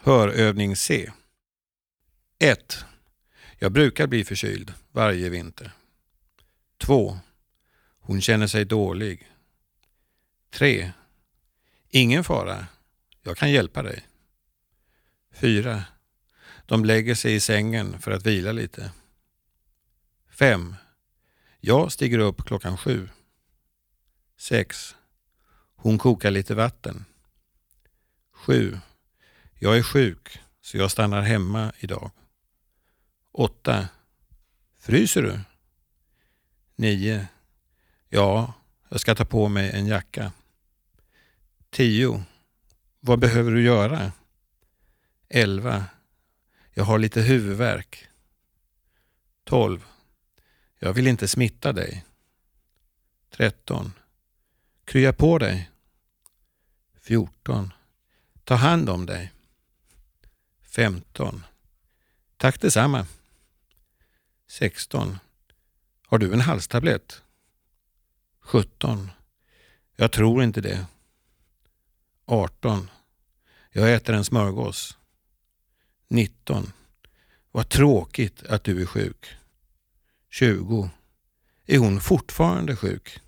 Hörövning C. 1. Jag brukar bli förkyld varje vinter. 2. Hon känner sig dålig. 3. Ingen fara. Jag kan hjälpa dig. 4. De lägger sig i sängen för att vila lite. 5. Jag stiger upp 7:00. 6. Hon kokar lite vatten. 7. Jag är sjuk så jag stannar hemma idag. 8. Fryser du? 9. Ja, jag ska ta på mig en jacka. 10. Vad behöver du göra? 11. Jag har lite huvudvärk. 12. Jag vill inte smitta dig. 13. Krya på dig. 14. Ta hand om dig. 15. Tack detsamma. 16. Har du en halstablett? 17. Jag tror inte det. 18. Jag äter en smörgås. 19. Vad tråkigt att du är sjuk. 20. Är hon fortfarande sjuk?